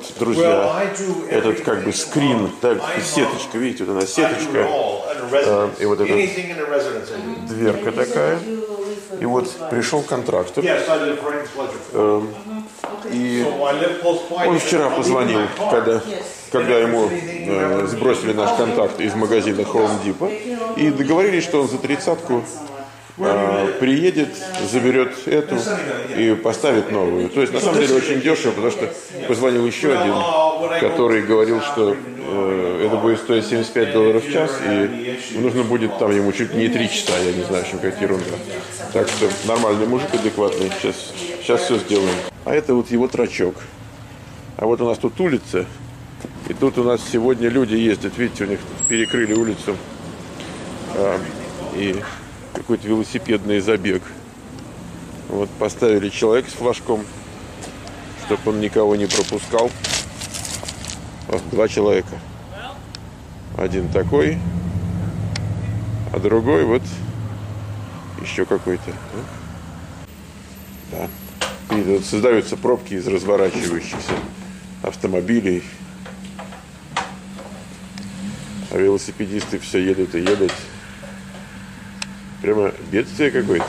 вот, друзья, этот как бы скрин, так, сеточка, видите, вот она сеточка, и вот эта дверка такая. И вот пришел контрактор, и он вчера позвонил, когда ему сбросили наш контакт из магазина Home Depot, и договорились, что он за 30-ку приедет, заберет эту и поставит новую. То есть, на самом деле, очень дешево, потому что позвонил еще один, который говорил, что это будет стоить $75 в час, и нужно будет там ему чуть не 3 часа, я не знаю, что какая ерунда. Так что нормальный мужик, адекватный, сейчас все сделаем. А это вот его трачок. А вот у нас тут улица, и тут у нас сегодня люди ездят, видите, у них тут перекрыли улицу, и какой-то велосипедный забег. Вот поставили человека с флажком, чтобы он никого не пропускал. Вот 2 человека. Один такой, а другой вот еще какой-то. Да. И вот создаются пробки из разворачивающихся автомобилей. А велосипедисты все едут и едут. Прямо бедствие какое-то.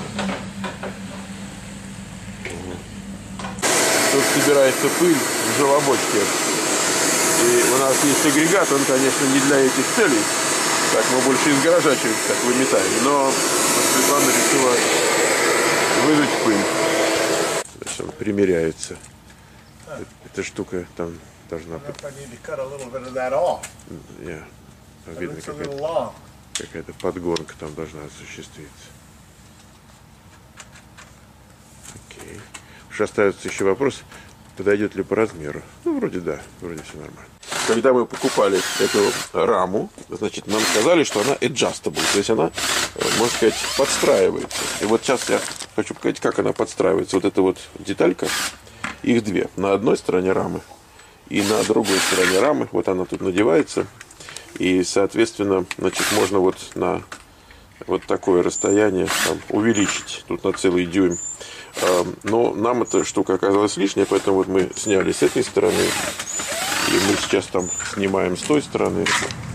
Тут собирается пыль в желобочке. И у нас есть агрегат, он, конечно, не для этих целей. Так, мы больше из гаража через так выметаем. Но Светлана решила выдуть пыль. Значит, он примеряется. Эта штука там должна быть. Видно, какая-то подгонка там должна осуществиться. Окей. Уж остается еще вопрос, подойдет ли по размеру. Ну, вроде да, вроде все нормально. Когда мы покупали эту раму, значит, нам сказали, что она adjustable, то есть она, можно сказать, подстраивается. И вот сейчас я хочу показать, как она подстраивается. Вот эта вот деталька, их 2. На одной стороне рамы и на другой стороне рамы. Вот она тут надевается. И, соответственно, значит, можно вот на вот такое расстояние там увеличить. Тут на целый дюйм. Но нам эта штука оказалась лишняя, поэтому вот мы сняли с этой стороны. И мы сейчас там снимаем с той стороны.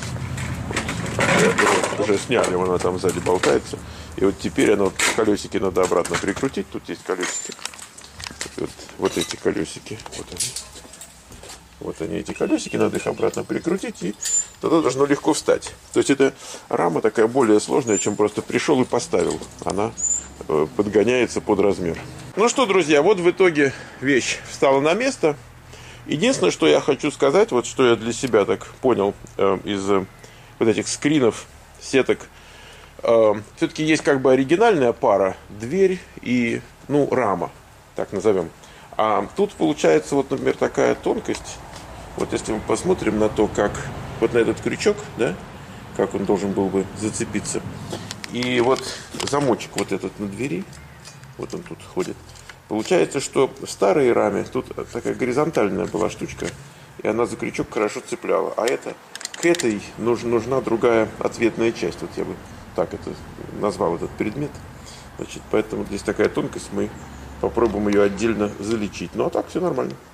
Вот, уже сняли, она там сзади болтается. И вот теперь она, колесики надо обратно прикрутить. Тут есть колесики. Вот эти колесики. Вот они, эти колесики, надо их обратно прикрутить, и тогда должно легко встать. То есть эта рама такая более сложная, чем просто пришел и поставил. Она подгоняется под размер. Ну что, друзья, вот в итоге вещь встала на место. Единственное, что я хочу сказать, вот что я для себя так понял из вот этих скринов, сеток, все-таки есть как бы оригинальная пара, дверь и, ну, рама, так назовем. А тут получается, вот, например, такая тонкость. Вот если мы посмотрим на то, как вот на этот крючок, да, как он должен был бы зацепиться. И вот замочек вот этот на двери, вот он тут ходит. Получается, что в старой раме тут такая горизонтальная была штучка, и она за крючок хорошо цепляла. А это, к этой нужна другая ответная часть. Вот я бы так это назвал, этот предмет. Значит, поэтому здесь такая тонкость, мы попробуем ее отдельно залечить. Ну а так все нормально.